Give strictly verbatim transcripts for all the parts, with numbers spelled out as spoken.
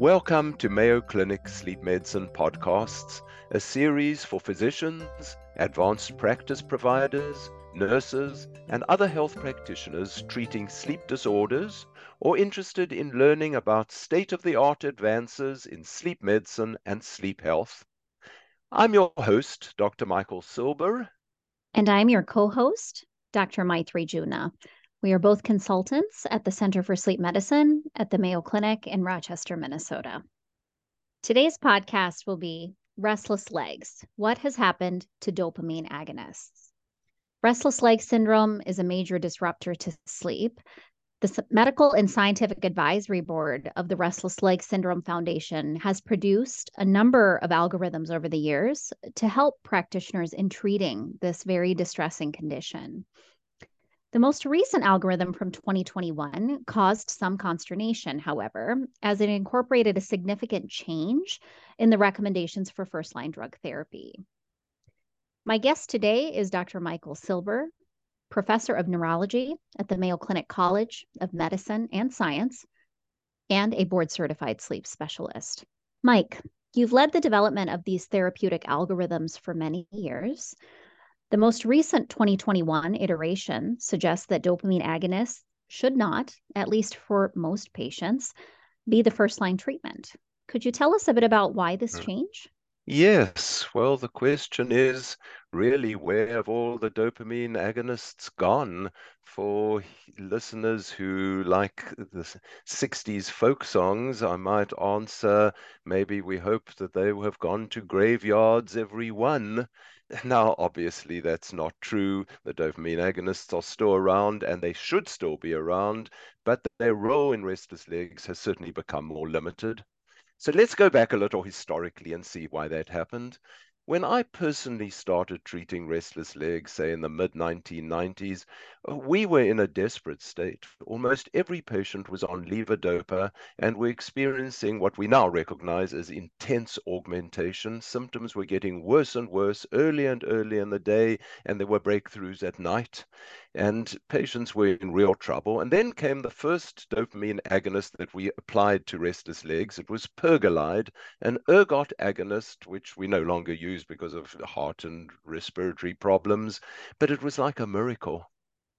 Welcome to Mayo Clinic Sleep Medicine Podcasts, a series for physicians, advanced practice providers, nurses, and other health practitioners treating sleep disorders or interested in learning about state-of-the-art advances in sleep medicine and sleep health. I'm your host, Doctor Michael Silber. And I'm your co-host, Doctor Maitri Juna. We are both consultants at the Center for Sleep Medicine at the Mayo Clinic in Rochester, Minnesota. Today's podcast will be Restless Legs: What has happened to dopamine agonists? Restless leg syndrome is a major disruptor to sleep. The Medical and Scientific Advisory Board of the Restless Leg Syndrome Foundation has produced a number of algorithms over the years to help practitioners in treating this very distressing condition. The most recent algorithm from twenty twenty-one caused some consternation, however, as it incorporated a significant change in the recommendations for first-line drug therapy. My guest today is Doctor Michael Silber, professor of neurology at the Mayo Clinic College of Medicine and Science, and a board-certified sleep specialist. Mike, you've led the development of these therapeutic algorithms for many years. The most recent twenty twenty-one iteration suggests that dopamine agonists should not, at least for most patients, be the first-line treatment. Could you tell us a bit about why this change? Yes, well, the question is really, where have all the dopamine agonists gone? For listeners who like the sixties folk songs, I might answer, maybe we hope that they have gone to graveyards, every one. Now, obviously, that's not true. The dopamine agonists are still around, and they should still be around, but their role in restless legs has certainly become more limited. So let's go back a little historically and see why that happened. When I personally started treating restless legs, say in the mid nineteen nineties, we were in a desperate state. Almost every patient was on levodopa and were experiencing what we now recognize as intense augmentation. Symptoms were getting worse and worse early and early in the day, and there were breakthroughs at night. And patients were in real trouble. And then came the first dopamine agonist that we applied to restless legs. It was Pergolide, an ergot agonist, which we no longer use because of heart and respiratory problems, but it was like a miracle.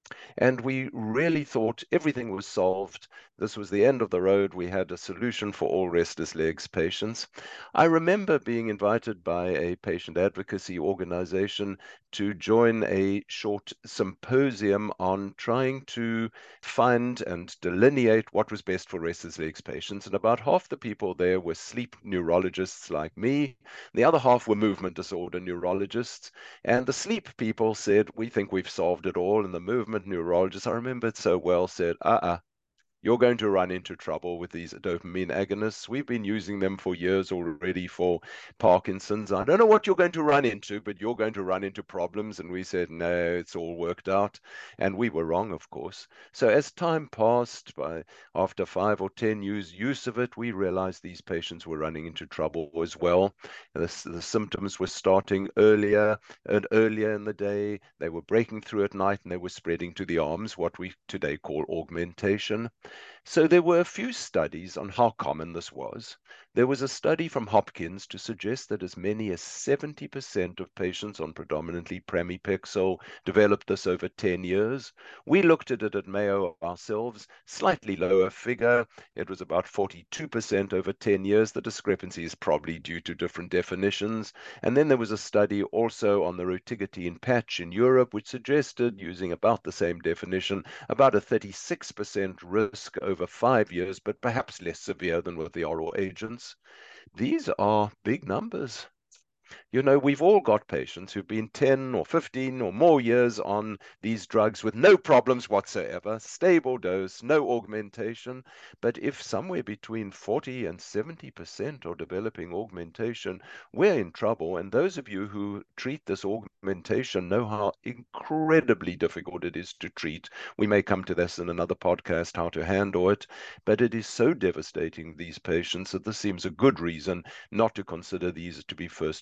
And we really thought everything was solved. This was the end of the road. We had a solution for all restless legs patients. I remember being invited by a patient advocacy organization to join a short symposium on trying to find and delineate what was best for restless legs patients. And about half the people there were sleep neurologists like me. The other half were movement disorder neurologists. And the sleep people said, we think we've solved it all. And the movement neurologist, I remember it so well, said, uh-uh, you're going to run into trouble with these dopamine agonists. We've been using them for years already for Parkinson's. I don't know what you're going to run into, but you're going to run into problems. And we said, no, it's all worked out. And we were wrong, of course. So as time passed, by after five or ten years use of it, we realized these patients were running into trouble as well. The, the symptoms were starting earlier and earlier in the day. They were breaking through at night, and they were spreading to the arms, what we today call augmentation. So there were a few studies on how common this was. There was a study from Hopkins to suggest that as many as seventy percent of patients on predominantly pramipexole developed this over ten years. We looked at it at Mayo ourselves, slightly lower figure. It was about forty-two percent over ten years. The discrepancy is probably due to different definitions. And then there was a study also on the rotigotine patch in Europe, which suggested, using about the same definition, about a thirty-six percent risk over five years, but perhaps less severe than with the oral agents. These are big numbers. You know, we've all got patients who've been ten or fifteen or more years on these drugs with no problems whatsoever, stable dose, no augmentation. But if somewhere between forty and seventy percent are developing augmentation, we're in trouble. And those of you who treat this augmentation know how incredibly difficult it is to treat. We may come to this in another podcast, how to handle it, but it is so devastating, these patients, that this seems a good reason not to consider these to be first line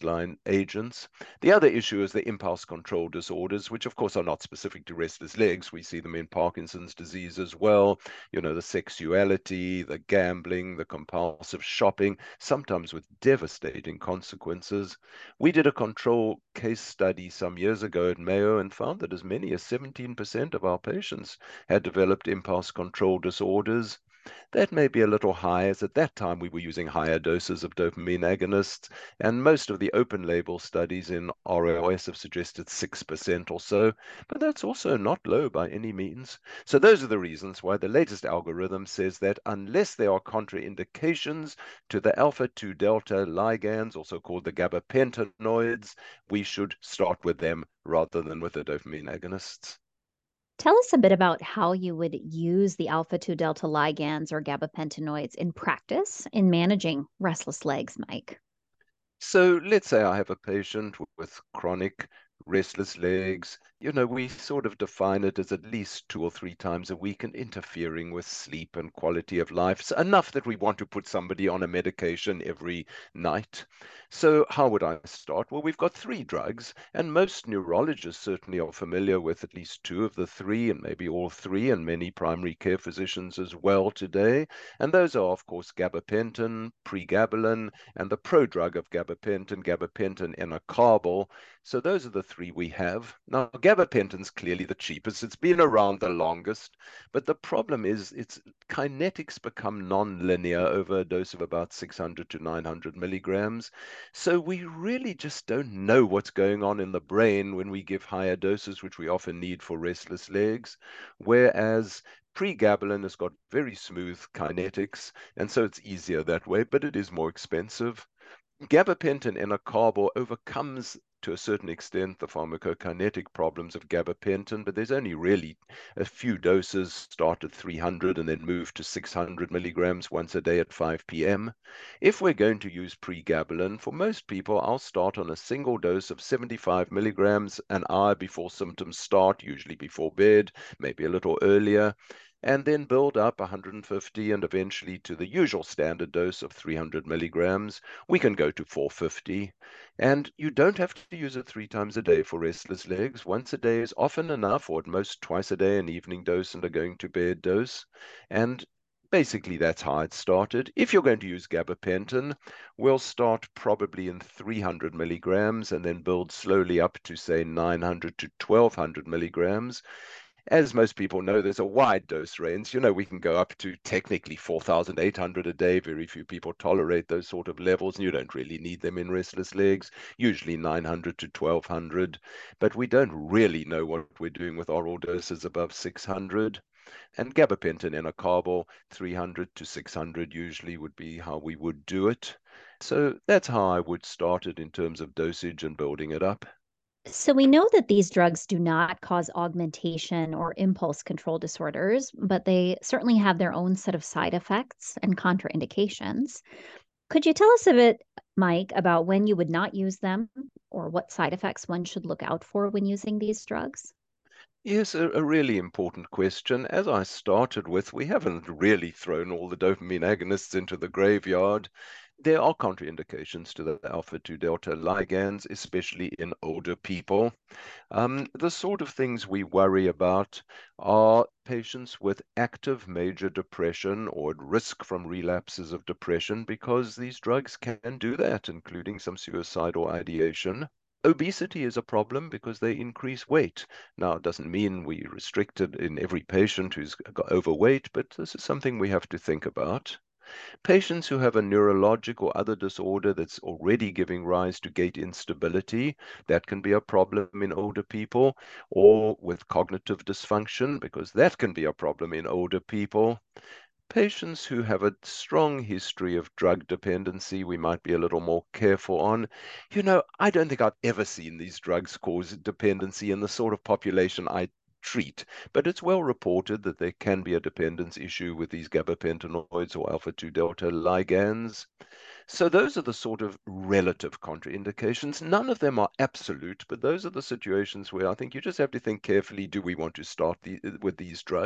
agents. The other issue is the impulse control disorders, which of course are not specific to restless legs. We see them in Parkinson's disease as well. You know, the sexuality, the gambling, the compulsive shopping, sometimes with devastating consequences. We did a control case study some years ago at Mayo and found that as many as seventeen percent of our patients had developed impulse control disorders. That may be a little high, as at that time we were using higher doses of dopamine agonists, and most of the open label studies in R O S have suggested six percent or so, but that's also not low by any means. So those are the reasons why the latest algorithm says that unless there are contraindications to the alpha two delta ligands, also called the gabapentinoids, we should start with them rather than with the dopamine agonists. Tell us a bit about how you would use the alpha two delta ligands or gabapentinoids in practice in managing restless legs, Mike. So let's say I have a patient with chronic restless legs. You know, we sort of define it as at least two or three times a week and interfering with sleep and quality of life. So enough that we want to put somebody on a medication every night. So how would I start? Well, we've got three drugs, and most neurologists certainly are familiar with at least two of the three, and maybe all three, and many primary care physicians as well today. And those are, of course, gabapentin, pregabalin, and the prodrug of gabapentin, gabapentin enacarbil. So those are the three we have. Now, gabapentin's clearly the cheapest. It's been around the longest, but the problem is its kinetics become non-linear over a dose of about six hundred to nine hundred milligrams. So we really just don't know what's going on in the brain when we give higher doses, which we often need for restless legs, whereas pregabalin has got very smooth kinetics, and so it's easier that way, but it is more expensive. Gabapentin enacarbil overcomes to a certain extent the pharmacokinetic problems of gabapentin, but there's only really a few doses, start at three hundred and then move to six hundred milligrams once a day at five p m If we're going to use pregabalin, for most people, I'll start on a single dose of seventy-five milligrams an hour before symptoms start, usually before bed, maybe a little earlier, and then build up one hundred fifty and eventually to the usual standard dose of three hundred milligrams. We can go to four hundred fifty, and you don't have to use it three times a day for restless legs. Once a day is often enough, or at most twice a day, an evening dose and a going to bed dose. And basically, that's how it started. If you're going to use gabapentin, we'll start probably in three hundred milligrams and then build slowly up to, say, nine hundred to twelve hundred milligrams. As most people know, there's a wide dose range. You know, we can go up to technically four thousand eight hundred a day. Very few people tolerate those sort of levels, and you don't really need them in restless legs, usually nine hundred to twelve hundred. But we don't really know what we're doing with oral doses above six hundred. And gabapentin enacarbil, three hundred to six hundred usually would be how we would do it. So that's how I would start it in terms of dosage and building it up. So we know that these drugs do not cause augmentation or impulse control disorders, but they certainly have their own set of side effects and contraindications. Could you tell us a bit, Mike, about when you would not use them or what side effects one should look out for when using these drugs? Yes, a, a really important question. As I started with, we haven't really thrown all the dopamine agonists into the graveyard. There are contraindications to the alpha two delta ligands, especially in older people. Um, the sort of things we worry about are patients with active major depression or at risk from relapses of depression, because these drugs can do that, including some suicidal ideation. Obesity is a problem because they increase weight. Now, it doesn't mean we restrict it in every patient who's got overweight, but this is something we have to think about. Patients who have a neurologic or other disorder that's already giving rise to gait instability, that can be a problem in older people, or with cognitive dysfunction, because that can be a problem in older people. Patients who have a strong history of drug dependency, we might be a little more careful on. You know, I don't think I've ever seen these drugs cause dependency in the sort of population I treat, but it's well reported that there can be a dependence issue with these gabapentinoids or alpha two delta ligands. So those are the sort of relative contraindications. None of them are absolute, but those are the situations where I think you just have to think carefully, do we want to start the, with these drugs?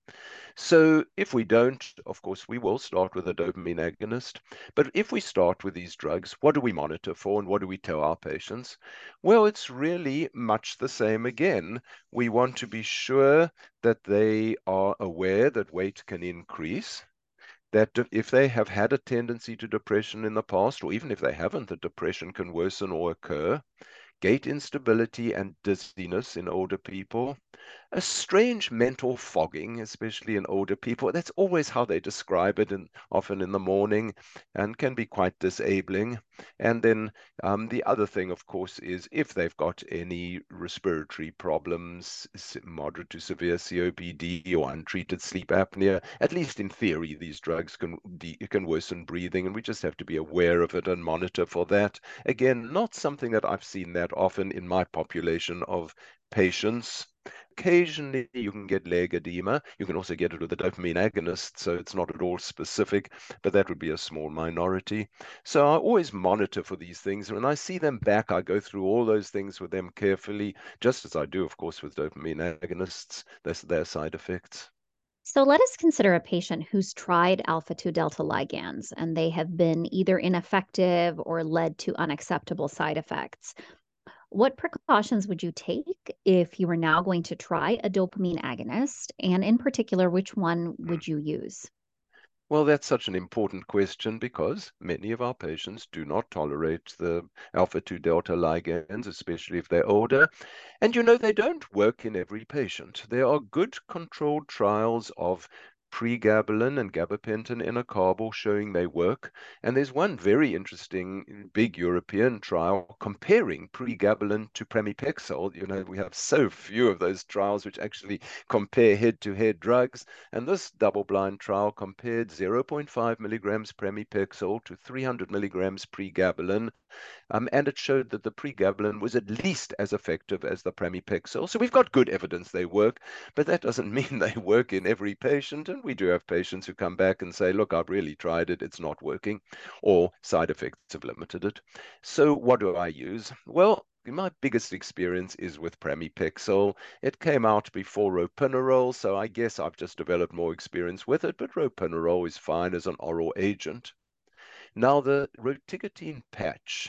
So if we don't, of course, we will start with a dopamine agonist. But if we start with these drugs, what do we monitor for and what do we tell our patients? Well, it's really much the same again. We want to be sure that they are aware that weight can increase, that if they have had a tendency to depression in the past, or even if they haven't, the depression can worsen or occur. Gait instability and dizziness in older people, a strange mental fogging, especially in older people. That's always how they describe it, and often in the morning, and can be quite disabling. And then um, the other thing, of course, is if they've got any respiratory problems, moderate to severe C O P D or untreated sleep apnea, at least in theory, these drugs can, can worsen breathing, and we just have to be aware of it and monitor for that. Again, not something that I've seen that often in my population of patients. Occasionally, you can get leg edema. You can also get it with a dopamine agonist, so it's not at all specific, but that would be a small minority. So I always monitor for these things. When I see them back, I go through all those things with them carefully, just as I do, of course, with dopamine agonists. There's their side effects. So let us consider a patient who's tried alpha two delta ligands and they have been either ineffective or led to unacceptable side effects. What precautions would you take if you were now going to try a dopamine agonist? And in particular, which one would you use? Well, that's such an important question because many of our patients do not tolerate the alpha two delta ligands, especially if they're older. And you know, they don't work in every patient. There are good controlled trials of pregabalin and gabapentin enacarbil showing they work. And there's one very interesting big European trial comparing pregabalin to pramipexole. You know, we have so few of those trials which actually compare head-to-head drugs. And this double-blind trial compared zero point five milligrams pramipexole to three hundred milligrams pregabalin. Um, and it showed that the pregabalin was at least as effective as the pramipexole. So we've got good evidence they work, but that doesn't mean they work in every patient. And we do have patients who come back and say, look, I've really tried it, it's not working, or side effects have limited it. So what do I use? Well, my biggest experience is with pramipexole. It came out before ropinirole, so I guess I've just developed more experience with it, but ropinirole is fine as an oral agent. Now, the rotigotine patch,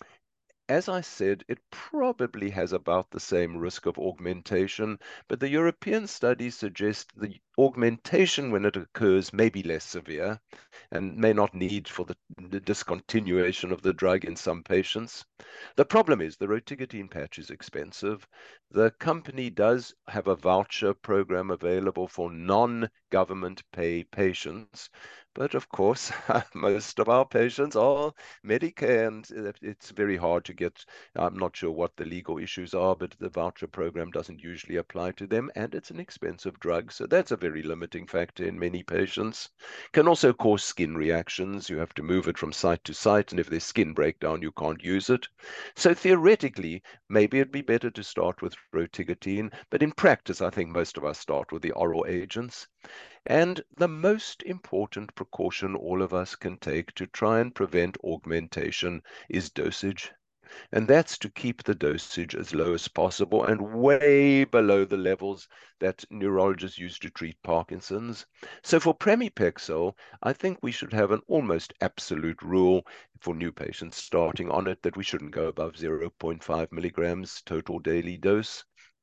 as I said, it probably has about the same risk of augmentation, but the European studies suggest the augmentation when it occurs may be less severe and may not need for the, the discontinuation of the drug in some patients. The problem is the rotigotine patch is expensive. The company does have a voucher program available for non-government pay patients, but of course, most of our patients are Medicare, and it's very hard to get. I'm not sure what the legal issues are, but the voucher program doesn't usually apply to them, and it's an expensive drug. So that's a very limiting factor in many patients. Can also cause skin reactions. You have to move it from site to site, and if there's skin breakdown, you can't use it. So theoretically, maybe it'd be better to start with rotigotine, but in practice, I think most of us start with the oral agents. And the most important precaution all of us can take to try and prevent augmentation is dosage. And that's to keep the dosage as low as possible and way below the levels that neurologists use to treat Parkinson's. So for pramipexole, I think we should have an almost absolute rule for new patients starting on it that we shouldn't go above zero point five milligrams total daily dose.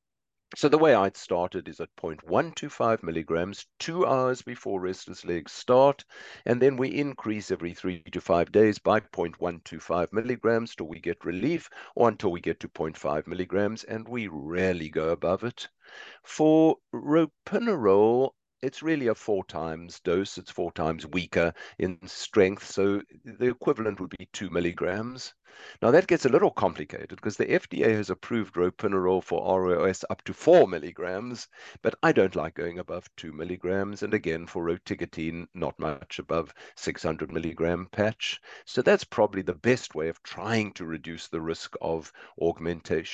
So the way I'd started is at zero point one two five milligrams, two hours before restless legs start, and then we increase every three to five days by zero point one two five milligrams till we get relief, or until we get to zero point five milligrams, and we rarely go above it. For ropinirole, it's really a four times dose. It's four times weaker in strength, so the equivalent would be two milligrams. Now that gets a little complicated because the F D A has approved ropinirole for R O S up to four milligrams, but I don't like going above two milligrams. And again, for rotigotine, not much above six hundred milligram patch. So that's probably the best way of trying to reduce the risk of augmentation.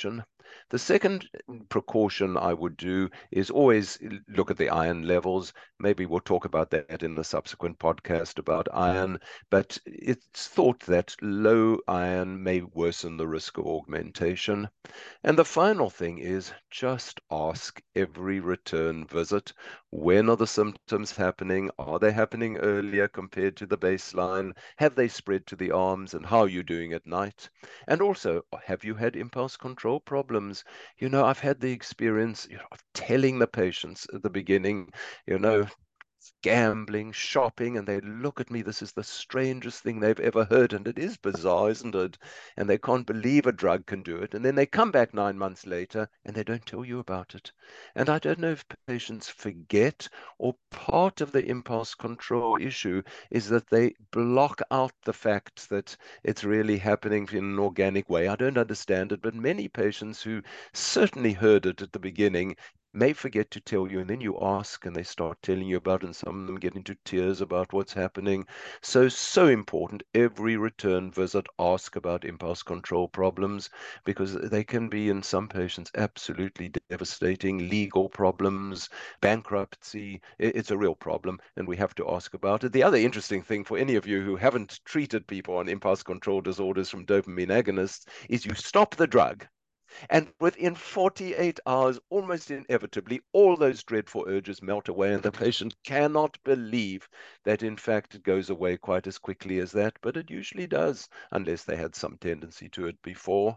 The second precaution I would do is always look at the iron levels. Maybe we'll talk about that in the subsequent podcast about iron, but it's thought that low iron may worsen the risk of augmentation. And the final thing is just ask every return visit, when are the symptoms happening? Are they happening earlier compared to the baseline? Have they spread to the arms? And how are you doing at night? And also, have you had impulse control problems? You know, I've had the experience, you know, of telling the patients at the beginning, you know, gambling, shopping, and they look at me. This is the strangest thing they've ever heard, and it is bizarre, isn't it? And they can't believe a drug can do it. And then they come back nine months later and they don't tell you about it. And I don't know if patients forget, or part of the impulse control issue is that they block out the fact that it's really happening in an organic way. I don't understand it, but many patients who certainly heard it at the beginning may forget to tell you, and then you ask and they start telling you about it, and some of them get into tears about what's happening. So, so important, every return visit, ask about impulse control problems, because they can be, in some patients, absolutely devastating. Legal problems, bankruptcy, it's a real problem, and we have to ask about it. The other interesting thing for any of you who haven't treated people on impulse control disorders from dopamine agonists is you stop the drug, and within forty-eight hours, almost inevitably, all those dreadful urges melt away, and the patient cannot believe that, in fact, it goes away quite as quickly as that, but it usually does, unless they had some tendency to it before.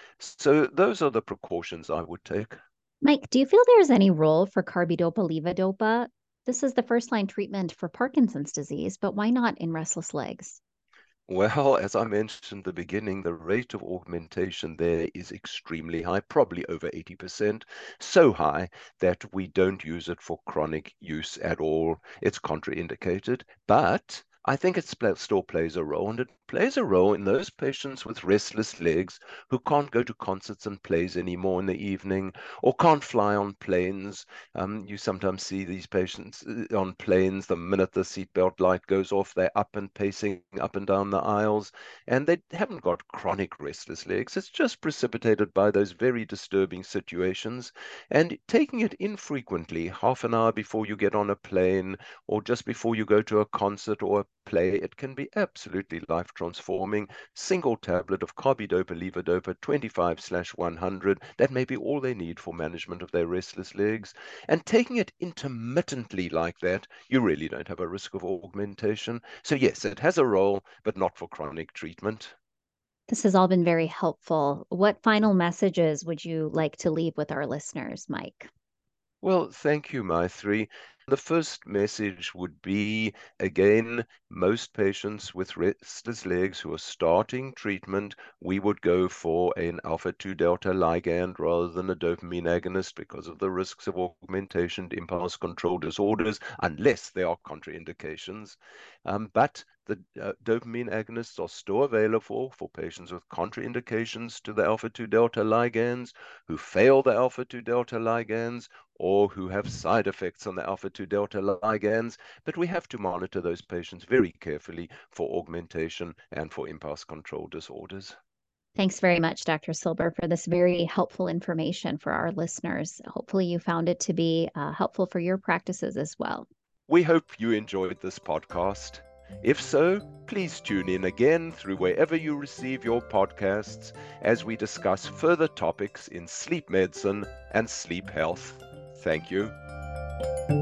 So those are the precautions I would take. Mike, do you feel there's any role for carbidopa-levodopa? This is the first-line treatment for Parkinson's disease, but why not in restless legs? Well, as I mentioned at the beginning, the rate of augmentation there is extremely high, probably over eighty percent, so high that we don't use it for chronic use at all. It's contraindicated, but I think it still plays a role, and it plays a role in those patients with restless legs who can't go to concerts and plays anymore in the evening, or can't fly on planes. Um, you sometimes see these patients on planes, the minute the seatbelt light goes off, they're up and pacing up and down the aisles, and they haven't got chronic restless legs. It's just precipitated by those very disturbing situations, and taking it infrequently, half an hour before you get on a plane, or just before you go to a concert or a play, it can be absolutely life transforming. Single tablet of carbidopa-levodopa twenty-five slash one hundred, that may be all they need for management of their restless legs. And taking it intermittently like that, you really don't have a risk of augmentation. So yes, it has a role, but not for chronic treatment. This has all been very helpful. What final messages would you like to leave with our listeners, Mike? Well, thank you, Maitri. The first message would be, again, most patients with restless legs who are starting treatment, we would go for an alpha two delta ligand rather than a dopamine agonist because of the risks of augmentation to impulse control disorders, unless there are contraindications. Um, but the uh, dopamine agonists are still available for patients with contraindications to the alpha two delta ligands, who fail the alpha two delta ligands, or who have side effects on the alpha two delta ligands, but we have to monitor those patients very carefully for augmentation and for impulse control disorders. Thanks very much, Doctor Silber, for this very helpful information for our listeners. Hopefully you found it to be uh, helpful for your practices as well. We hope you enjoyed this podcast. If so, please tune in again through wherever you receive your podcasts as we discuss further topics in sleep medicine and sleep health. Thank you.